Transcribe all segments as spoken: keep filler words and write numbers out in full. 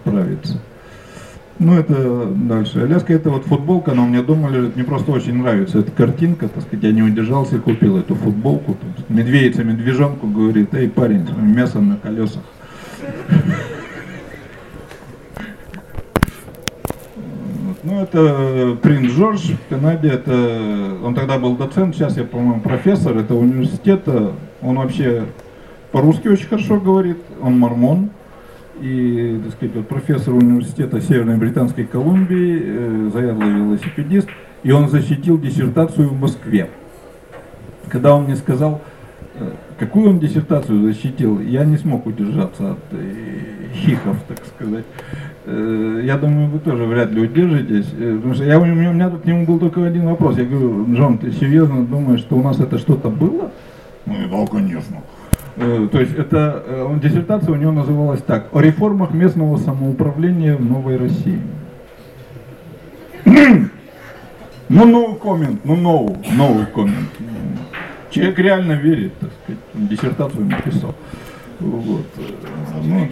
справиться. Ну, это дальше. Аляска, это вот футболка, она у меня дома лежит, мне просто очень нравится эта картинка, так сказать, я не удержался и купил эту футболку. Медведица медвежонку говорит: эй, парень, мясо на колесах. Ну, это принц Джордж в Канаде, это, он тогда был доцент, сейчас я, по-моему, профессор этого университета, он вообще по-русски очень хорошо говорит, он мормон, и, так сказать, вот профессор университета Северной Британской Колумбии, э, заядлый велосипедист, и он защитил диссертацию в Москве. Когда он мне сказал, э, какую он диссертацию защитил, я не смог удержаться от э, хихов, так сказать. Я думаю, вы тоже вряд ли удержитесь, потому что я, у, меня, у меня к нему был только один вопрос. Я говорю: Джон, ты серьезно думаешь, что у нас это что-то было? Ну, да, конечно. То есть это, диссертация у него называлась так: о реформах местного самоуправления в Новой России. Ну, no comment, ну, no, no comment. Человек реально верит, так сказать, диссертацию написал. Вот. Ну,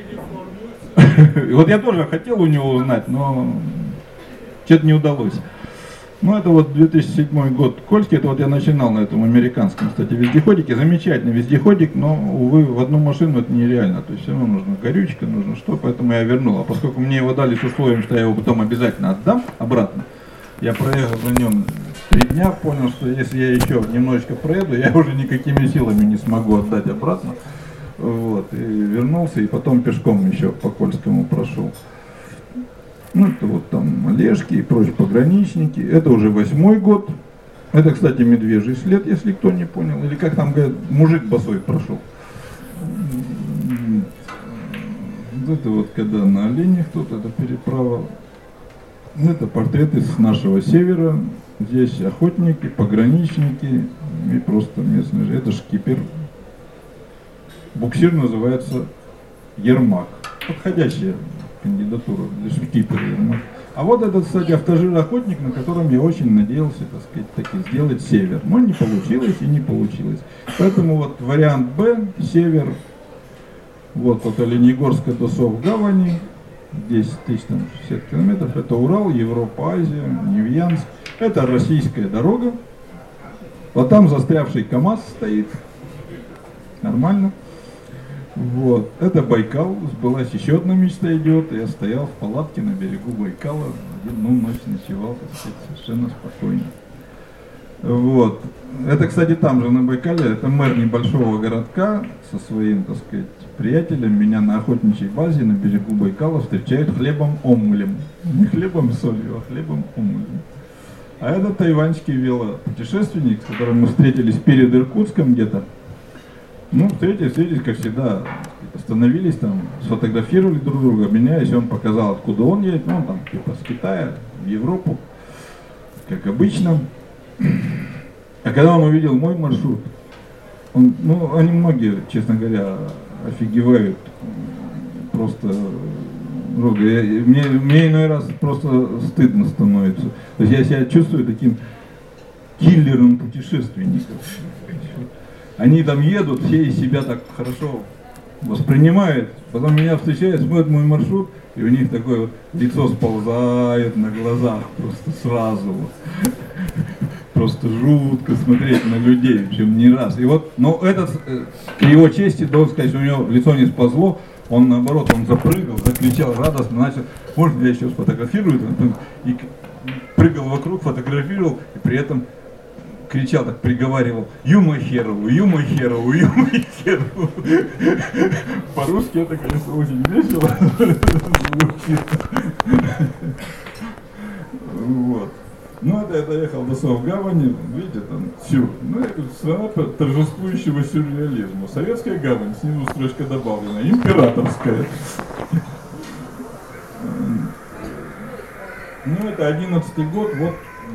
вот я тоже хотел у него узнать, но что-то не удалось. Ну, это вот две тысячи седьмой год Кольский, это вот я начинал на этом американском, кстати, вездеходике. Замечательный вездеходик, но, увы, в одну машину это нереально. То есть все равно нужна горючка, нужно что, поэтому я вернул. А поскольку мне его дали с условием, что я его потом обязательно отдам обратно, я проехал на нем три дня, понял, что если я еще немножечко проеду, я уже никакими силами не смогу отдать обратно. Вот, и вернулся, и потом пешком еще по Кольскому прошел. Ну, это вот там Олежки и прочие пограничники. Это уже восьмой год. Это, кстати, медвежий след, если кто не понял. Или как там говорят, мужик босой прошел. Вот это вот когда на оленях тут, это переправа. Это портреты с нашего севера. Здесь охотники, пограничники и просто местные. Это шкипер. Буксир называется Ермак. Подходящая кандидатура для шкипера Ермак. А вот этот, кстати, автожир-охотник, на котором я очень надеялся, так сказать, таки сделать север. Но не получилось и не получилось. Поэтому вот вариант Б, север, вот от Оленегорска до Совгавани, десять тысяч шестьдесят километров, это Урал, Европа, Азия, Невьянск. Это российская дорога. Вот там застрявший КАМАЗ стоит. Нормально. Вот, это Байкал, сбылась еще одна мечта идет, я стоял в палатке на берегу Байкала, одну ночь ночевал, так сказать, совершенно спокойно. Вот, это, кстати, там же на Байкале, это мэр небольшого городка со своим, так сказать, приятелем, меня на охотничьей базе на берегу Байкала встречают хлебом-омулем. Не хлебом и солью, а хлебом-омулем. А это тайваньский велопутешественник, с которым мы встретились перед Иркутском где-то. Ну, встретились, встретились, как всегда, остановились там, сфотографировали друг друга, обменялись, он показал, откуда он едет, ну, он там, типа, с Китая в Европу, как обычно. А когда он увидел мой маршрут, он, ну, они многие, честно говоря, офигевают, просто, я, мне, мне иной раз просто стыдно становится. То есть я себя чувствую таким киллером путешественников. Они там едут, все из себя так хорошо воспринимают, потом меня встречают, смотрят мой маршрут, и у них такое вот лицо сползает на глазах просто сразу. Вот. Просто жутко смотреть на людей, причем не раз. И вот, но этот, к его чести, должен сказать, что у него лицо не сползло, он наоборот, он запрыгал, закричал радостно, начал, можно я еще сфотографирую, и прыгал вокруг, фотографировал, и при этом кричал, так приговаривал: Юма Херову, Юма Херову, Юма Херову. По-русски это, конечно, очень весело. Вот. Ну, это я доехал до Совгавани, видите, там сюр. Ну, это страна торжествующего сюрреализма. Советская гавань, снизу строчка добавлена, императорская. Ну, это одиннадцатый год, вот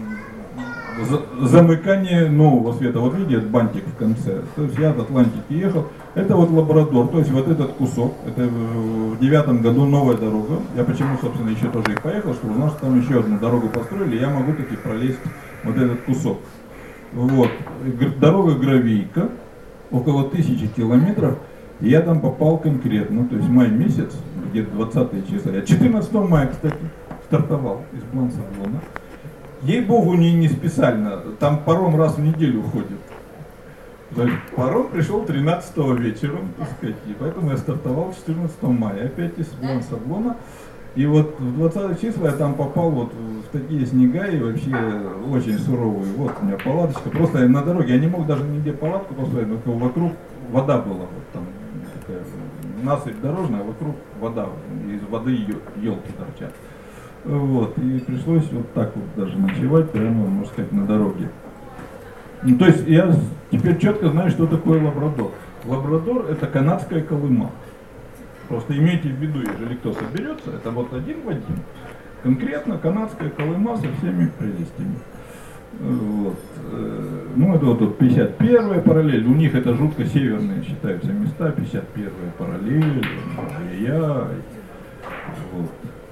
замыкание нового света. Вот видите, бантик в конце. То есть я от Атлантики ехал. Это вот Лабрадор. То есть вот этот кусок. Это в девятом году новая дорога. Я почему, собственно, еще тоже и поехал, чтобы узнал, что там еще одну дорогу построили. Я могу таки пролезть вот этот кусок. Вот. Дорога гравийка. Около тысячи километров. И я там попал конкретно. То есть май месяц где-то двадцатое числа. Я четырнадцатого мая, кстати, стартовал из Блан-Саблона. Ей-богу, не, не специально, там паром раз в неделю уходит. То есть паром пришел тринадцатого вечером, так сказать, и поэтому я стартовал четырнадцатого мая, опять из Блан-Саблона. И вот в двадцатое числа я там попал вот в такие снега и вообще очень суровые. Вот у меня палаточка, просто я на дороге, я не мог даже нигде палатку поставить, но вокруг вода была, вот там такая насыпь дорожная, а вокруг вода, из воды елки торчат. Вот, и пришлось вот так вот даже ночевать, прямо, можно сказать, на дороге. Ну, то есть я теперь четко знаю, что такое лабрадор. Лабрадор — это канадская Колыма. Просто имейте в виду, если кто соберется, это вот один в один. Конкретно канадская Колыма со всеми прелестями. Вот. Ну, это вот пятьдесят первая параллель. У них это жутко северные считаются места. пятьдесят первая параллель, я. Вот.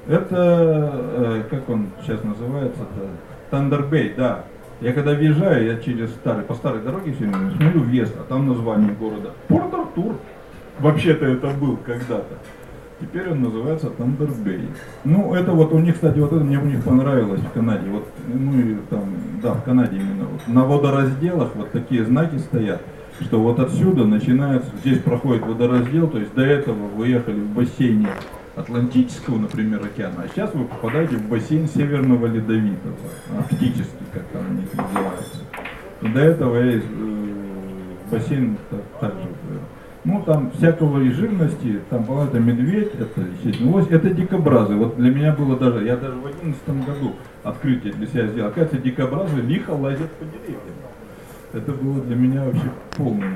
Это, как он сейчас называется, Тандер-Бэй, да. Я когда въезжаю, я через старый, по старой дороге все время смотрю въезд, а там название города Порт-Артур. Вообще-то это был когда-то. Теперь он называется Тандер-Бэй. Ну, это вот у них, кстати, вот это мне у них понравилось в Канаде. Вот, ну и там, да, в Канаде именно. Вот, на водоразделах вот такие знаки стоят, что вот отсюда начинается, здесь проходит водораздел, то есть до этого вы ехали в бассейне Атлантического, например, океана, а сейчас вы попадаете в бассейн Северного Ледовитого, арктический, как там у них называется. И до этого есть э, бассейн также. Ну, там всякого и жирности, там была это медведь, это, естественно, лось, это дикобразы. Вот для меня было даже, я даже в одиннадцатом году открытие для себя сделал. Оказывается, дикобразы лихо лазят по деревьям. Это было для меня вообще полным,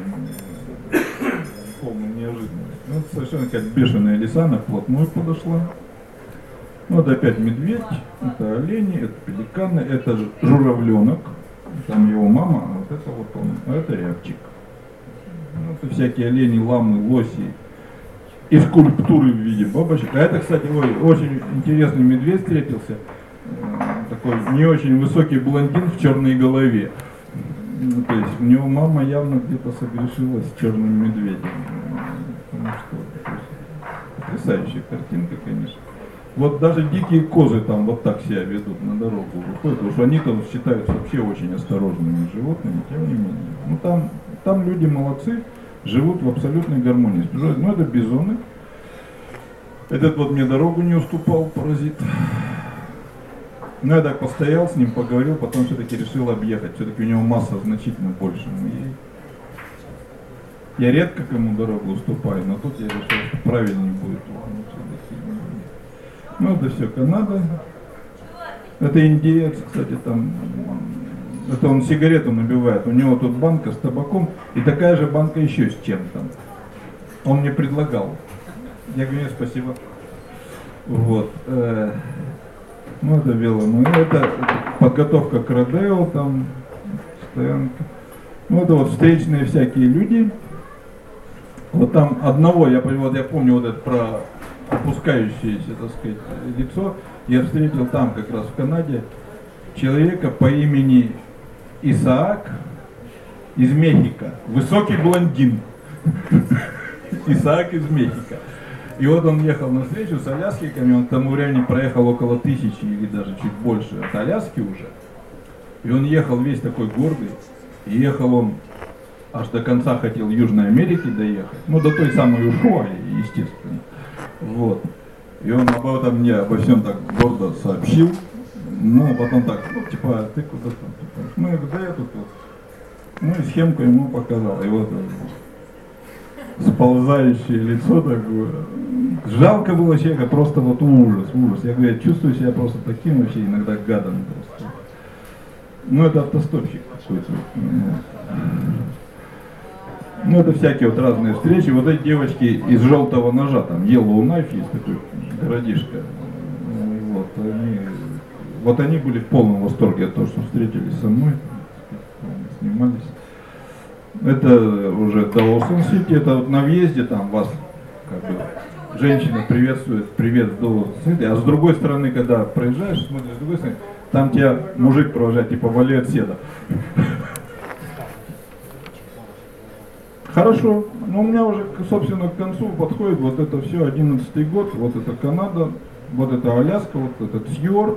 полным неожиданностью. Ну, это совершенно как бешеная лиса, она вплотную подошла. Ну, это опять медведь, это олени, это пеликаны, это журавленок, там его мама, а вот это вот он, а это рябчик. Ну, это всякие олени, ламы, лоси и скульптуры в виде бабочек. А это, кстати, ой, очень интересный медведь встретился. Такой не очень высокий блондин в черной голове. Ну, то есть у него мама явно где-то согрешила с черным медведем. Ну, что, потрясающая картинка, конечно. Вот даже дикие козы там вот так себя ведут, на дорогу выходят, потому что они там считаются вообще очень осторожными животными, тем не менее. Ну там, там люди молодцы, живут в абсолютной гармонии с природой. Ну это бизоны. Этот вот мне дорогу не уступал, паразит. Ну я так постоял с ним, поговорил, потом все-таки решил объехать. Все-таки у него масса значительно больше моей. Я редко кому дорогу уступаю, но тут я решил, что правильнее будет. Ну это все Канада. Это индеец, кстати, там. Это он сигарету набивает. У него тут банка с табаком и такая же банка еще с чем-то. Он мне предлагал. Я говорю, нет, спасибо. Вот. Ну это вело. Ну это подготовка к родео, там стоянка. Ну это вот встречные всякие люди. Вот там одного, я, вот, я помню вот это про опускающееся, так сказать, лицо. Я встретил там как раз в Канаде человека по имени Исаак из Мехико. Высокий блондин. Исаак из Мехико. И вот он ехал на встречу с аляскиками, он к тому времени проехал около тысячи или даже чуть больше от Аляски уже. И он ехал весь такой гордый. И ехал он аж до конца, хотел Южной Америки доехать. Ну, до той самой Ушуа, естественно. Вот. И он об этом мне обо всем так гордо сообщил. Ну, а потом так, ну, типа, а ты куда там? Ну, я говорю, да я тут вот. Ну, и схемку ему показал. И вот сползающее лицо такое. Жалко было человека, просто вот ужас, ужас. Я говорю, я чувствую себя просто таким вообще иногда гадом просто. Ну, это автостопщик какой-то. Ну, это всякие вот разные встречи. Вот эти девочки из желтого ножа, там, Yellow Knife есть такой городишко. Вот они, вот они были в полном восторге от того, что встретились со мной, снимались. Это уже Доусон-Сити, это вот на въезде там вас как бы женщина приветствует, привет с Доусон-Сити, а с другой стороны, когда проезжаешь, смотришь с другой стороны, там тебя мужик провожает, типа, вали от седа. Хорошо, Ну, у меня уже, собственно, к концу подходит вот это все, одиннадцатый год, вот это Канада, вот это Аляска, вот этот фьорд.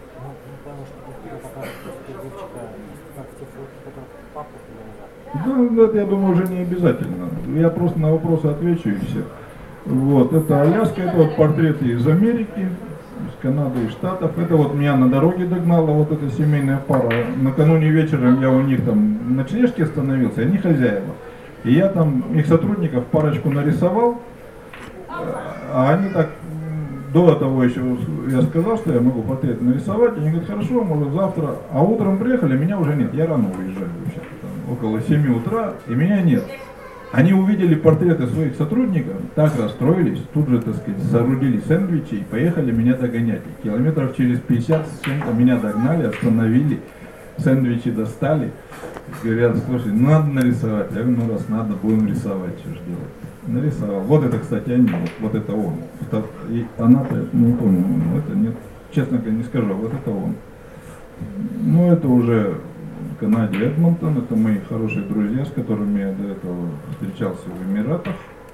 Да, это, я думаю, уже не обязательно. Я просто на вопросы отвечу и все. Вот, это Аляска, это вот портреты из Америки, из Канады и Штатов. Это вот меня на дороге догнала вот эта семейная пара. Накануне вечером я у них там на ночлежке остановился, они хозяева. И я там их сотрудников парочку нарисовал, а они так, до того еще я сказал, что я могу портрет нарисовать, они говорят, хорошо, может завтра, а утром приехали, меня уже нет, я рано уезжаю вообще, там, около семи утра, и меня нет. Они увидели портреты своих сотрудников, так расстроились, тут же, так сказать, соорудили сэндвичи и поехали меня догонять. И километров через пятьдесят с чем-то меня догнали, остановили, сэндвичи достали. Говорят, слушай, ну надо нарисовать. Я говорю, ну раз надо, будем рисовать, что ж делать. Нарисовал. Вот это, кстати, они, вот, вот это он. И она-то, не помню, это нет, честно говоря, не скажу, вот это он. Ну это уже в Канаде Эдмонтон, это мои хорошие друзья, с которыми я до этого встречался в Эмиратах.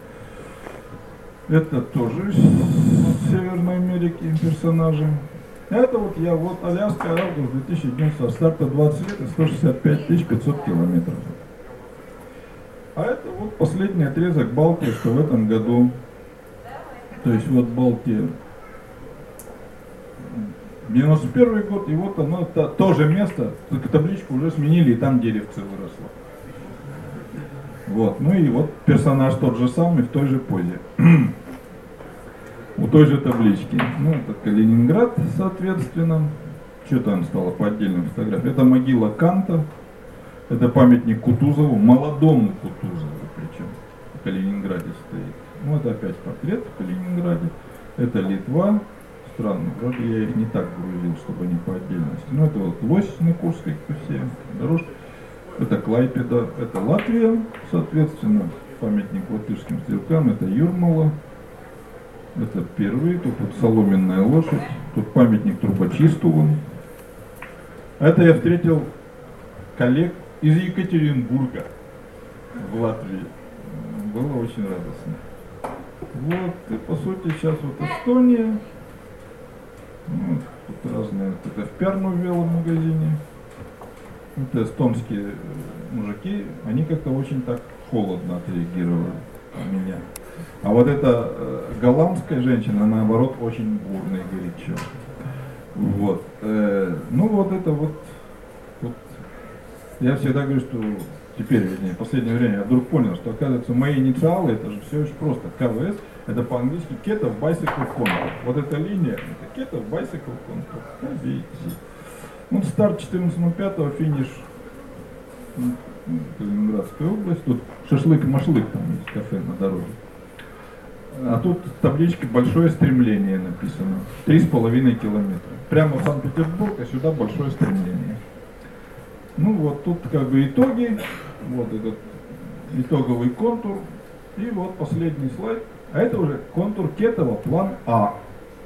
Это тоже из Северной Америки персонажи. Это вот я, вот Аляска, август две тысячи одиннадцатого, старта двадцать лет и сто шестьдесят пять тысяч пятьсот километров. А это вот последний отрезок Балтии, что в этом году, то есть вот Балтия, девяносто первый год, и вот оно, то, то же место, только табличку уже сменили, и там деревце выросло. Вот, ну и вот персонаж тот же самый, в той же позе. У той же таблички. Ну, это Калининград, соответственно. Что там стало по отдельным фотографиям? Это могила Канта. Это памятник Кутузову, молодому Кутузову причем. В Калининграде стоит. Ну, это опять портрет в Калининграде. Это Литва. Странно, вроде я их не так грузил, чтобы они по отдельности. Ну, это вот Лось на Курской косе. Дорожка. Это Клайпеда. Это Латвия, соответственно. Памятник латышским стрелкам. Это Юрмала. Это первый, тут вот соломенная лошадь, тут памятник трубочисту. Это я встретил коллег из Екатеринбурга в Латвии. Было очень радостно. Вот, и по сути сейчас вот Эстония. Вот, тут разные, это в Пярну в веломагазине. Это эстонские мужики, они как-то очень так холодно отреагировали на меня. А вот эта э, голландская женщина, наоборот, очень бурно и горячо. Вот. Э, ну вот это вот, вот. Я всегда говорю, что теперь, вернее, в последнее время я вдруг понял, что оказывается мои инициалы, это же все очень просто. КВС, это по-английски Ketov Bicycle Contour. Вот эта линия, это Ketov Bicycle Contour. Видите. Ну, старт четырнадцатого ноль пятого, финиш Калининградская область. Тут шашлык-машлык, там есть кафе на дороге. А тут табличка «Большое стремление» написано. Три с половиной километра. Прямо в Санкт-Петербург, а сюда большое стремление. Ну вот тут как бы итоги. Вот этот итоговый контур. И вот последний слайд. А это уже контур Кетова, план А.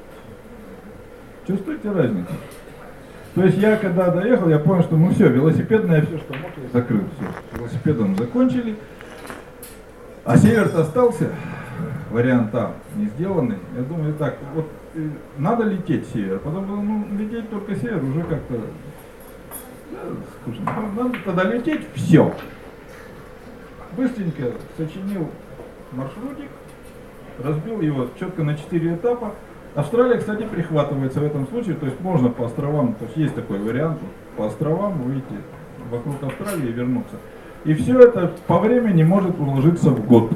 Чувствуете разницу? То есть я когда доехал, я понял, что ну все, велосипедное все, что мог, я закрыл. Все, велосипедом закончили. А север-то остался. Вариант А не сделанный. Я думаю, так, вот надо лететь север. Потом, ну, лететь только север уже как-то да, скучно. Надо тогда лететь все. Быстренько сочинил маршрутик, разбил его четко на четыре этапа. Австралия, кстати, прихватывается в этом случае, то есть можно по островам, то есть есть такой вариант, по островам выйти вокруг Австралии и вернуться. И все это по времени может уложиться в год.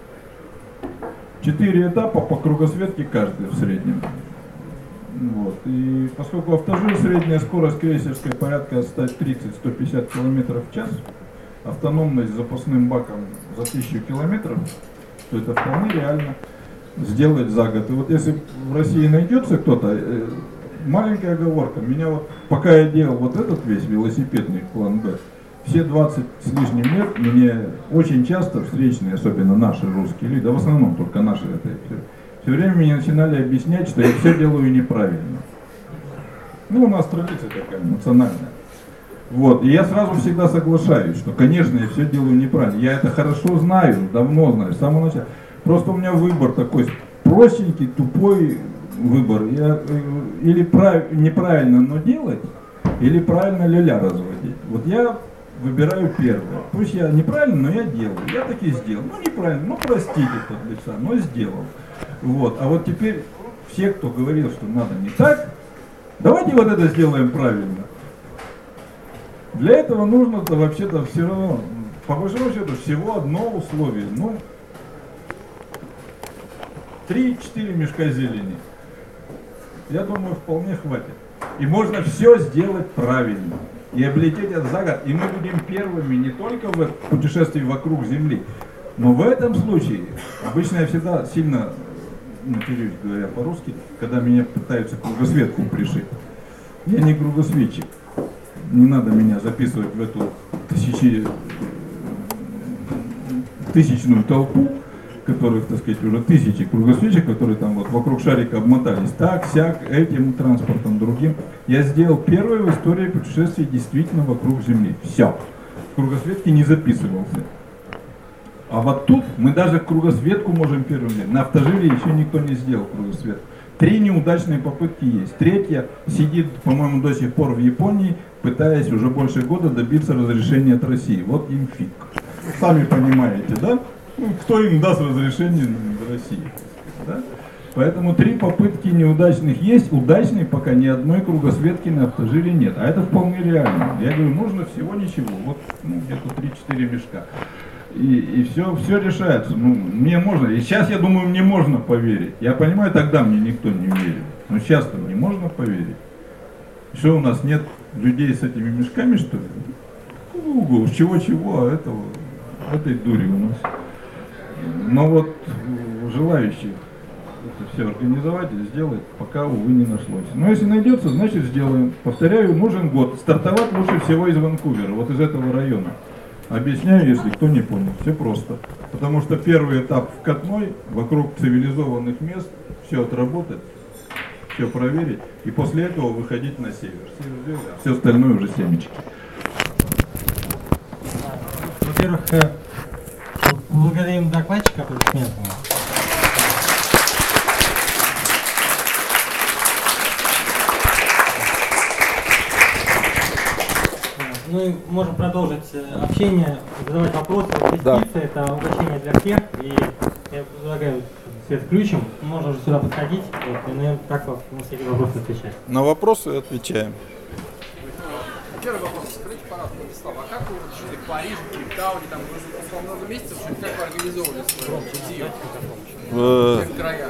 Четыре этапа по кругосветке каждый в среднем. Вот. И поскольку автожир средняя скорость крейсерская порядка сто тридцать — сто пятьдесят километров в час, автономность с запасным баком за тысячу километров, то это вполне реально сделать за год. И вот если в России найдется кто-то, маленькая оговорка, меня вот, пока я делал вот этот весь велосипедный план Б, все двадцать с лишним лет мне очень часто встречные, особенно наши русские люди, да в основном только наши, это все, все время мне начинали объяснять, что я все делаю неправильно. Ну, у нас традиция такая, национальная. Вот, и я сразу всегда соглашаюсь, что, конечно, я все делаю неправильно. Я это хорошо знаю, давно знаю, с самого начала. Просто у меня выбор такой простенький, тупой выбор. Я, или прав, неправильно, но делать, или правильно ля-ля разводить. Вот я выбираю первое. Пусть я неправильно, но я делаю. Я таки сделал. Ну, неправильно, ну, простите под лица, но сделал. Вот, а вот теперь все, кто говорил, что надо не так, давайте вот это сделаем правильно. Для этого нужно-то вообще-то все равно, по большому счету, всего одно условие. Ну, три-четыре мешка зелени. Я думаю, вполне хватит. И можно все сделать правильно. И облететь это за год. И мы будем первыми не только в путешествии вокруг Земли, но в этом случае, обычно я всегда сильно матерюсь, говоря по-русски, когда меня пытаются кругосветку пришить. Я не кругосветчик. Не надо меня записывать в эту тысячи, тысячную толпу, которых, так сказать, уже тысячи кругосветчик, которые там вот вокруг шарика обмотались. Так, сяк, этим транспортом, другим. Я сделал первое в истории путешествий действительно вокруг Земли. Все. В кругосветке не записывался. А вот тут мы даже кругосветку можем первым делать. На автожире еще никто не сделал кругосветку. Три неудачные попытки есть. Третья сидит, по-моему, до сих пор в Японии, пытаясь уже больше года добиться разрешения от России. Вот им фиг. Сами понимаете, да? Ну, кто им даст разрешение в России? Да? Поэтому три попытки неудачных есть. Удачной пока ни одной кругосветки на автожире нет. А это вполне реально. Я говорю, нужно всего ничего. Вот ну, где-то три-четыре мешка. И, и все, все решается. Ну, мне можно. И сейчас, я думаю, мне можно поверить. Я понимаю, тогда мне никто не верил. Но сейчас-то мне можно поверить. Что у нас нет людей с этими мешками, что ли? Ну, чего-чего, а этого, этой дури у нас. Но вот желающих это все организовать и сделать, пока, увы, не нашлось. Но если найдется, значит сделаем. Повторяю, нужен год. Стартовать лучше всего из Ванкувера, вот из этого района. Объясняю, если кто не понял. Все просто. Потому что первый этап вкатной, вокруг цивилизованных мест, все отработать, все проверить, и после этого выходить на север. Север сделать, а все остальное уже семечки. Во-первых, благодарим докладчика аплодисментами. Мы можем продолжить общение, задавать вопросы. Да. Это угощение для всех. И я предлагаю свет включим. Можно уже сюда подходить. Вот, и, наверное, как на все эти вопросы отвечать. На вопросы отвечаем. Первый вопрос. Скажите, пожалуйста, Владислав, а как вы жили в Париже, в Кейптауне, там вы много месяцев, как вы организовывали свою житие в этих краях?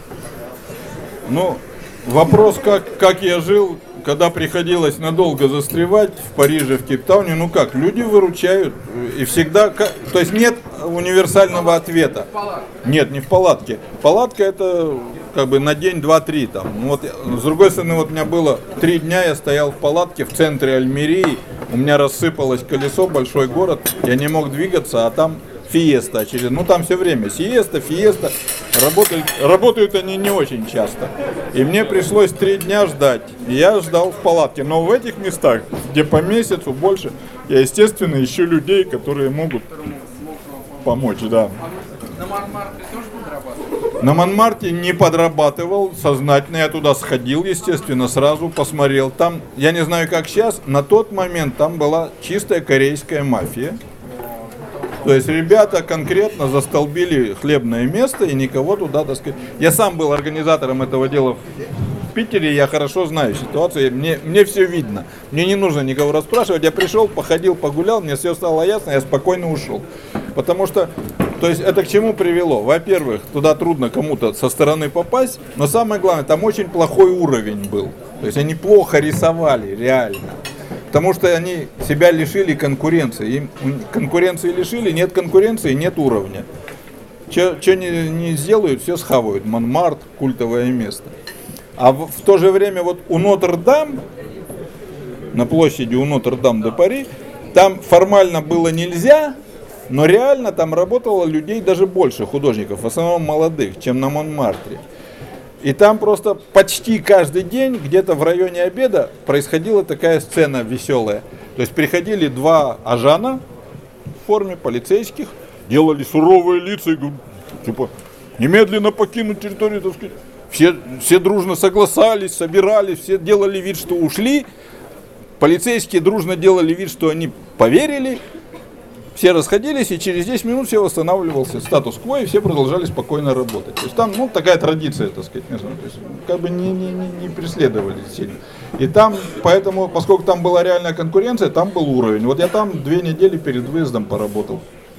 Ну, вопрос, как, как я жил, когда приходилось надолго застревать в Париже, в Кейптауне, ну как, люди выручают, и всегда, то есть нет универсального ответа. Нет, не в палатке. Палатка это как бы на день, два, три там. Ну, вот, с другой стороны, вот у меня было три дня, я стоял в палатке в центре Альмерии, у меня рассыпалось колесо, большой город, я не мог двигаться, а там фиеста очередная. Ну там все время сиеста, фиеста. Работают, работают они не очень часто. И мне пришлось три дня ждать. И я ждал в палатке. Но в этих местах, где по месяцу больше, я, естественно, ищу людей, которые могут помочь, да. На Монмартре тоже подрабатывал? На Монмарте не подрабатывал, сознательно я туда сходил, естественно, сразу посмотрел. Там, я не знаю как сейчас, на тот момент там была чистая корейская мафия. То есть ребята конкретно застолбили хлебное место и никого туда, так сказать. Я сам был организатором этого дела в Питере, я хорошо знаю ситуацию, мне, мне все видно. Мне не нужно никого расспрашивать, я пришел, походил, погулял, мне все стало ясно, я спокойно ушел. Потому что, то есть это к чему привело? Во-первых, туда трудно кому-то со стороны попасть, но самое главное, там очень плохой уровень был. То есть они плохо рисовали, реально. Потому что они себя лишили конкуренции. Им конкуренции лишили, нет конкуренции, нет уровня. Что не, не сделают, все схавают. Монмарт, культовое место. А в, в то же время вот у Нотр-Дам, на площади у Нотр-Дам-де-Пари, там формально было нельзя, но реально там работало людей даже больше, художников, в основном молодых, чем на Монмартре. И там просто почти каждый день, где-то в районе обеда, происходила такая сцена веселая. То есть приходили два ажана в форме полицейских, делали суровые лица и говорят, типа, немедленно покинуть территорию, так сказать. Все, все дружно согласались, собирались, все делали вид, что ушли. Полицейские дружно делали вид, что они поверили. Все расходились, и через десять минут все восстанавливался статус-кво, и все продолжали спокойно работать. То есть там, ну, такая традиция, так сказать, то есть, как бы не, не, не, не преследовали сильно. И там, поэтому, поскольку там была реальная конкуренция, там был уровень. Вот я там две недели перед выездом поработал.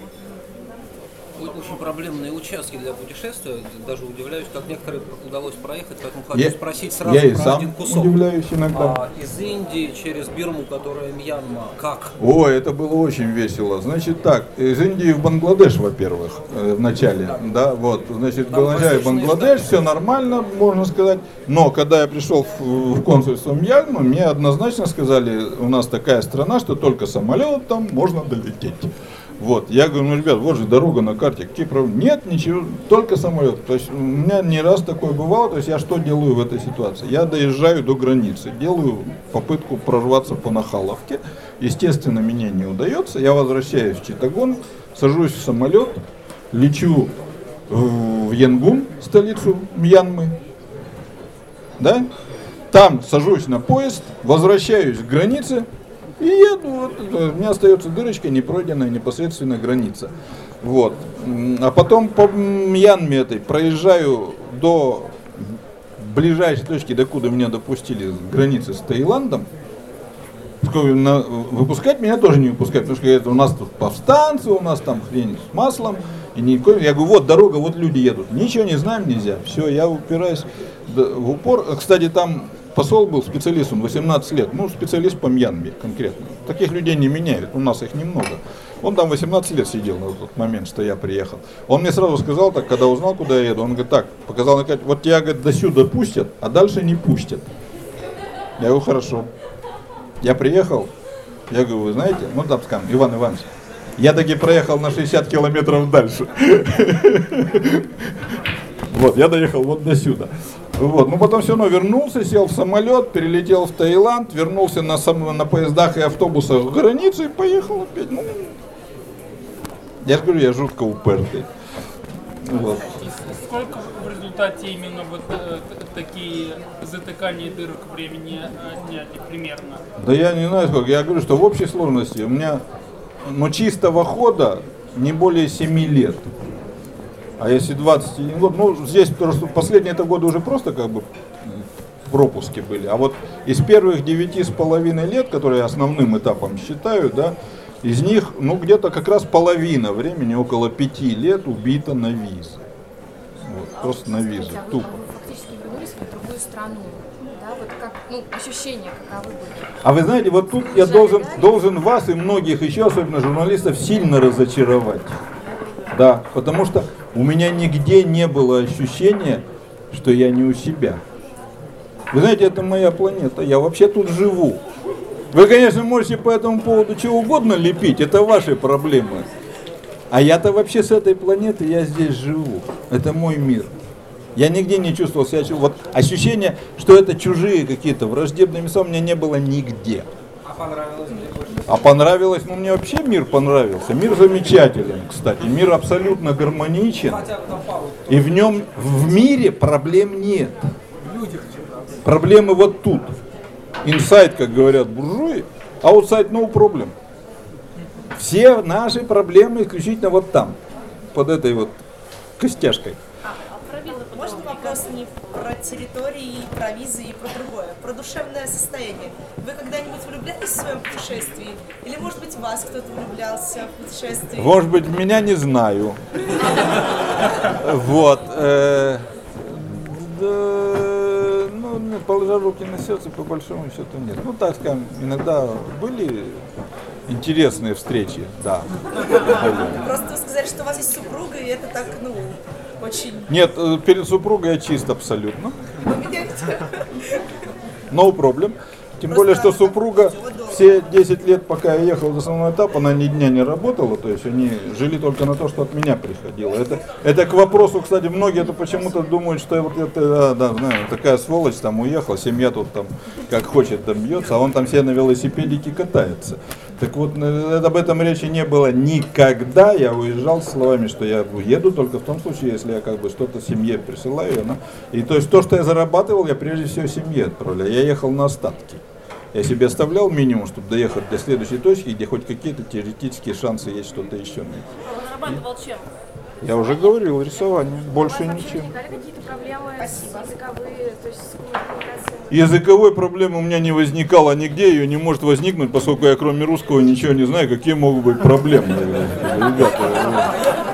Очень проблемные участки для путешествия, даже удивляюсь, как некоторые удалось проехать, поэтому хочу я, спросить сразу я про и сам один кусок. Удивляюсь иногда. А, из Индии через Бирму, которая Мьянма, как? О, это было очень весело. Значит так, из Индии в Бангладеш, во-первых, в начале, да, да вот, значит, в начале Бангладеш, все нормально, можно сказать, но когда я пришел в, в консульство Мьянмы, мне однозначно сказали, у нас такая страна, что только самолет там можно долететь. Вот, я говорю, ну, ребят, вот же дорога на карте, какие проблемы? Нет, ничего, только самолет. То есть у меня не раз такое бывало, то есть я что делаю в этой ситуации? Я доезжаю до границы, делаю попытку прорваться по Нахаловке, естественно, мне не удается, я возвращаюсь в Читтагон, сажусь в самолет, лечу в Янгун, столицу Мьянмы, да? Там сажусь на поезд, возвращаюсь к границе, и еду, вот, у меня остается дырочка, не пройденная непосредственно граница. Вот. А потом по Мьянме этой проезжаю до ближайшей точки, докуда меня допустили с границы с Таиландом. Выпускать меня тоже не выпускают, потому что говорят, у нас тут повстанцы, у нас там хрень с маслом. И никакой, я говорю, вот дорога, вот люди едут. Ничего не знаем, нельзя. Все, я упираюсь в упор. Кстати, там посол был специалистом, восемнадцать лет, ну, специалист по Мьянме конкретно. Таких людей не меняют, у нас их немного. Он там восемнадцать лет сидел на тот момент, что я приехал. Он мне сразу сказал, так, когда узнал, куда я еду, он говорит, так, показал на карте, вот тебя, говорит, до сюда пустят, а дальше не пустят. Я говорю, хорошо. Я приехал, я говорю, вы знаете, ну, там, скажем, Иван Иванович, я таки проехал на шестьдесят километров дальше. Вот, я доехал вот до сюда. Вот, ну потом все равно вернулся, сел в самолет, перелетел в Таиланд, вернулся на, сам, на поездах и автобусах в границу и поехал опять. Ну, я же говорю, я жутко упертый. Вот. И сколько в результате именно вот э, такие затыкания дырок времени отняли примерно? Да я не знаю сколько, я говорю, что в общей сложности у меня, ну, чистого хода не более семи лет. А если двадцать один год, ну здесь просто последние это годы уже просто как бы пропуски были. А вот из первых девяти с половиной лет, которые я основным этапом считаю, да, из них, ну где-то как раз половина времени, около пяти лет убита на визы. Вот, а просто на визы, а тупо. Вы фактически вернулись в другую страну, да, вот как, ну, ощущения каковы были? А вы знаете, вот тут я должен, должен вас и многих еще, особенно журналистов, сильно разочаровать. Да, потому что у меня нигде не было ощущения, что я не у себя. Вы знаете, это моя планета, я вообще тут живу. Вы, конечно, можете по этому поводу чего угодно лепить, это ваши проблемы. А я-то вообще с этой планеты, я здесь живу. Это мой мир. Я нигде не чувствовал себя, вот ощущение, что это чужие какие-то враждебные места, у меня не было нигде. А понравилось ли? А понравилось, ну мне вообще мир понравился. Мир замечателен, кстати. Мир абсолютно гармоничен. И в нем, в мире проблем нет. Проблемы вот тут. Inside, как говорят буржуи, outside no problem. Все наши проблемы исключительно вот там, под этой вот костяшкой. Можно вопрос не про территории, про визы и про другое, про душевное состояние. Вы когда-нибудь влюблялись в своем путешествии? Или, может быть, в вас кто-то влюблялся в путешествии? Может быть, меня не знаю. Вот. Ну, положа руки на сердце, по большому счету нет. Ну, так скажем, иногда были интересные встречи, да. Просто вы сказали, что у вас есть супруга, и это так, ну, очень... Нет, перед супругой я чист абсолютно. Вы меня... No problem. Тем Просто более, что так супруга всё удобно. все десять лет, пока я ехал в основной этап, она ни дня не работала, то есть они жили только на то, что от меня приходило. Это, это к вопросу, кстати, многие это почему-то думают, что вот это, да, да, знаю, такая сволочь там уехала, семья тут там как хочет там бьется, а он там все на велосипедике катается. Так вот, об этом речи не было никогда. Я уезжал с словами, что я уеду только в том случае, если я как бы что-то семье присылаю. И, она... и то есть то, что я зарабатывал, я прежде всего семье отправлял. Я ехал на остатки. Я себе оставлял минимум, чтобы доехать до следующей точки, где хоть какие-то теоретические шансы есть что-то еще. А он зарабатывал чем? Я уже говорил, рисование. Больше У вас вообще ничем. возникали какие-то проблемы языковые, то есть с коммуникацией? Языковой проблемы у меня не возникало нигде, ее не может возникнуть, поскольку я кроме русского ничего не знаю, какие могут быть проблемы. Ребята.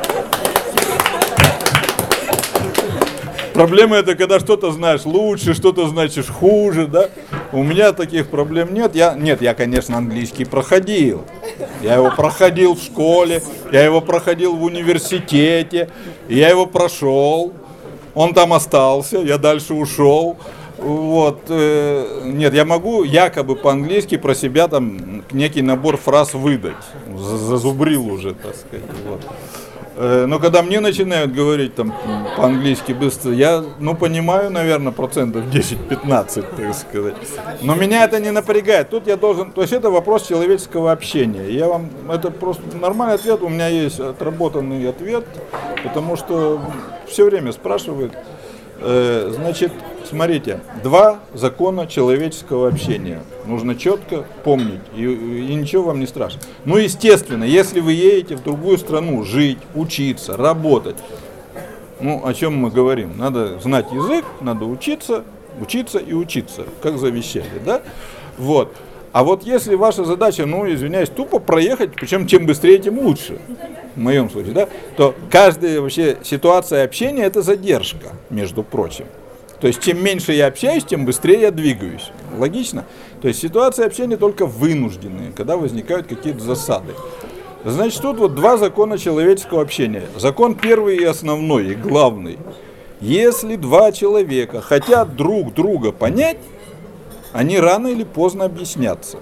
Проблема это, когда что-то знаешь лучше, что-то значишь хуже, да? У меня таких проблем нет. Я, нет, я, конечно, английский проходил. Я его проходил в школе, я его проходил в университете, я его прошел. Он там остался, я дальше ушел. Вот, э, нет, я могу якобы по-английски про себя там некий набор фраз выдать. Зазубрил уже, так сказать. Вот. Э, но когда мне начинают говорить там по-английски быстро, я, ну, понимаю, наверное, процентов десять-пятнадцать, так сказать. Но меня это не напрягает. Тут я должен, то есть это вопрос человеческого общения. Я вам, это просто нормальный ответ, у меня есть отработанный ответ, потому что все время спрашивают. Э, значит, смотрите, два закона человеческого общения. Нужно четко помнить, и, и ничего вам не страшно. Ну, естественно, если вы едете в другую страну жить, учиться, работать, ну, о чем мы говорим? Надо знать язык, надо учиться, учиться и учиться, как завещали, да? Вот. А вот если ваша задача, ну, извиняюсь, тупо проехать, причем чем быстрее, тем лучше, в моем случае, да, то каждая вообще ситуация общения – это задержка, между прочим. То есть, чем меньше я общаюсь, тем быстрее я двигаюсь. Логично? То есть, ситуации общения только вынужденные, когда возникают какие-то засады. Значит, тут вот два закона человеческого общения. Закон первый и основной, и главный. Если два человека хотят друг друга понять, они рано или поздно объяснятся.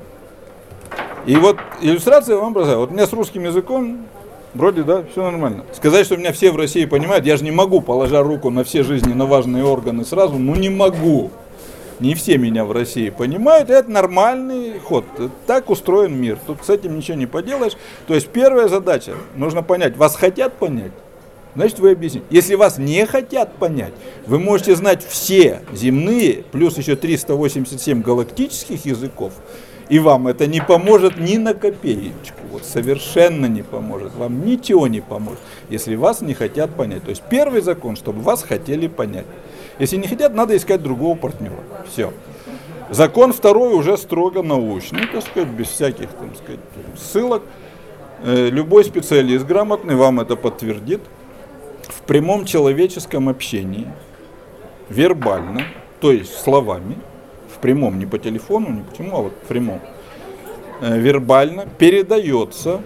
И вот иллюстрация вам образует. Вот у меня с русским языком вроде, да, все нормально. Сказать, что меня все в России понимают, я же не могу, положа руку на все жизненно важные органы сразу, ну не могу. Не все меня в России понимают, это нормальный ход. Так устроен мир, тут с этим ничего не поделаешь. То есть первая задача, нужно понять, вас хотят понять, значит вы объясните. Если вас не хотят понять, вы можете знать все земные, плюс еще триста восемьдесят семь галактических языков, и вам это не поможет ни на копеечку, вот совершенно не поможет, вам ничего не поможет, если вас не хотят понять. То есть первый закон, чтобы вас хотели понять. Если не хотят, надо искать другого партнера. Все. Закон второй уже строго научный, так сказать, без всяких, так сказать, ссылок. Э, любой специалист грамотный вам это подтвердит. В прямом человеческом общении, вербально, то есть словами, в прямом, не по телефону, не почему, а вот в прямом, э, вербально передается,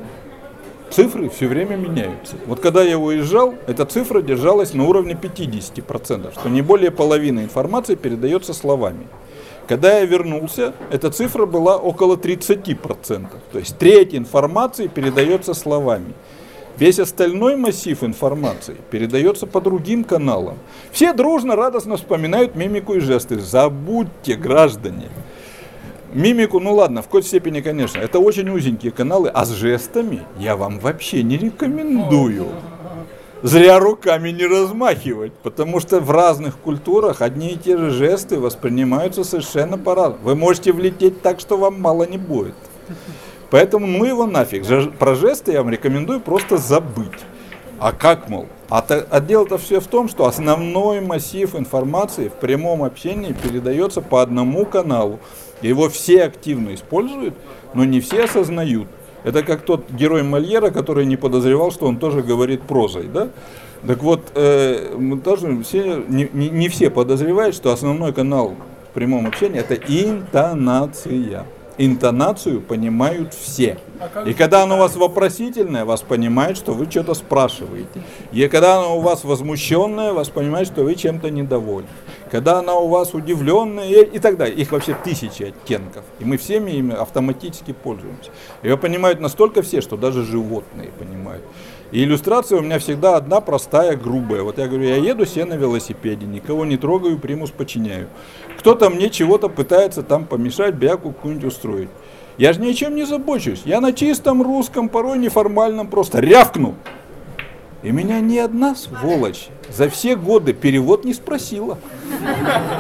цифры все время меняются. Вот когда я уезжал, эта цифра держалась на уровне пятьдесят процентов, что не более половины информации передается словами. Когда я вернулся, эта цифра была около тридцать процентов, то есть треть информации передается словами. Весь остальной массив информации передается по другим каналам. Все дружно, радостно вспоминают мимику и жесты. Забудьте, граждане. Мимику, ну ладно, в какой-то степени, конечно, это очень узенькие каналы, а с жестами я вам вообще не рекомендую. Зря руками не размахивать, потому что в разных культурах одни и те же жесты воспринимаются совершенно по-разному. Вы можете влететь так, что вам мало не будет. Поэтому ну его нафиг. Про жесты я вам рекомендую просто забыть. А как, мол? А, то, а дело-то все в том, что основной массив информации в прямом общении передается по одному каналу. Его все активно используют, но не все осознают. Это как тот герой Мольера, который не подозревал, что он тоже говорит прозой, да? Так вот, э, мы тоже все, не, не, не все подозревают, что основной канал в прямом общении – это интонация. Интонацию понимают все. И когда оно у вас вопросительное, вас понимает, что вы что-то спрашиваете. И когда оно у вас возмущенное, вас понимает, что вы чем-то недовольны. Когда оно у вас удивленное и, и так далее. Их вообще тысячи оттенков. И мы всеми ими автоматически пользуемся. Его понимают настолько все, что даже животные понимают. И иллюстрация у меня всегда одна, простая, грубая. Вот я говорю, я еду себе на велосипеде, никого не трогаю, примус подчиняю. Кто-то мне чего-то пытается там помешать, бяку какую-нибудь устроить. Я же ни о чем не забочусь. Я на чистом русском, порой неформальном, просто рявкну. И меня ни одна сволочь за все годы перевод не спросила.